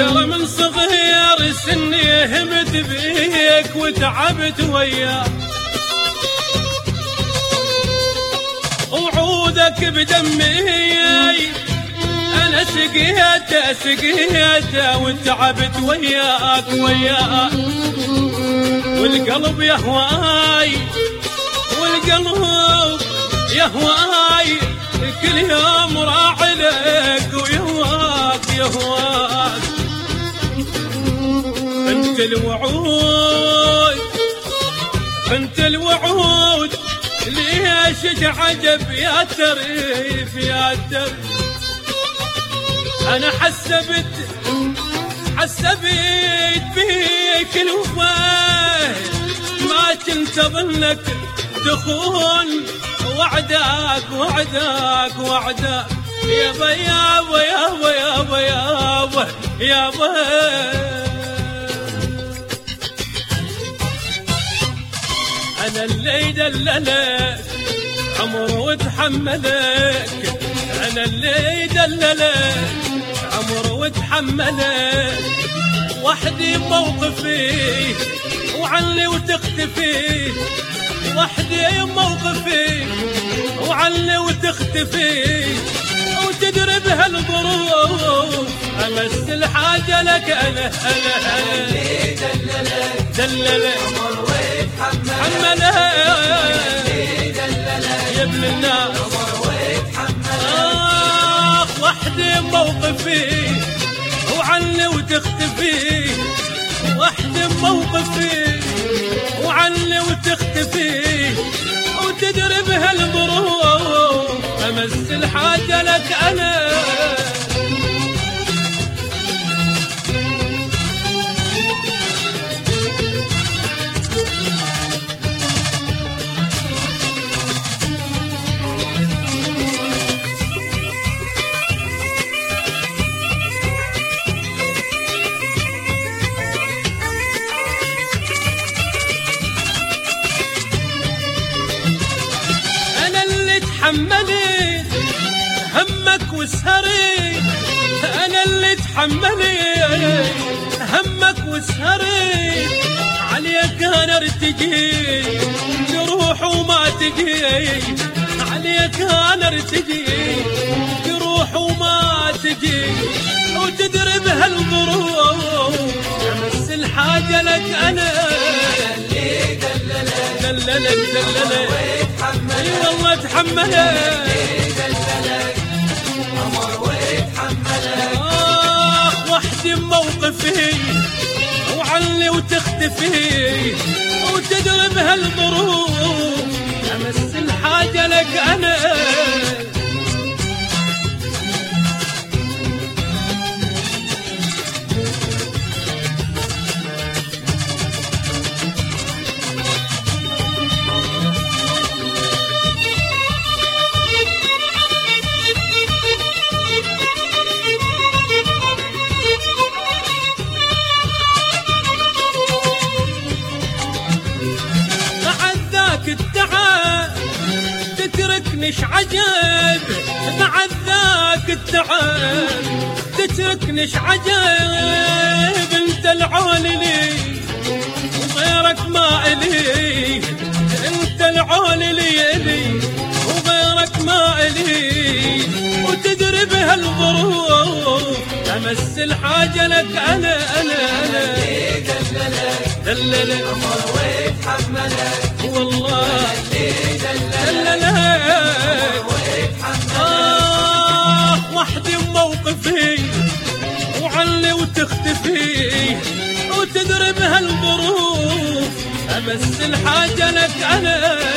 ترى من صغير سني همت بيك وتعبت وياك، وعودك بدمي انا سقيته وتعبت وياك والقلب يهواي كل يوم راعي لك ويهواك انت الوعود ليش تعجب يا تريف انا حسبت بيك الوفاه ما كنت اظنك تخون وعدك يابا انا اللي دللك عمر وتحملك، انا اللي دللك عمر وتحملك، وحدي موقفي وعلي وتختفي، وحدي موقفي وعلي وتختفي، وتدري بهالظروف امس الحاجه لك انا دللك عمر وتحملك يا ابن الناس وحدي موقفي وعلي وتختفي، وحدي موقفي وعلي وتختفي، وتدري بهالظروف امس الحاجه لك انا تحملي همك وسهري، انا اللي تحملي همك وسهري، عليك انا ارتجي جروح وما تجي، عليك انا ارتجي جروح وما تجي، وتدري بهالظروف امس الحاجه لك انا دللك اي والله تحملك عمر ويتحملك وحدي موقفي وعلي وتختفي، وتدري بهالظروف امس الحاجه لك انا تتركنيش عجب بعد ذاك التعب، تتركنيش عجب انت العون لي وغيرك ما الي، انت العون لي وغيرك ما الي، وتدري بهالظروف امس الحاجه لك انا دللك عمر ويتحملك والله دللك وحدي موقفي وعلي وتختفي، وتدري بهالظروف امس الحاجه لك انا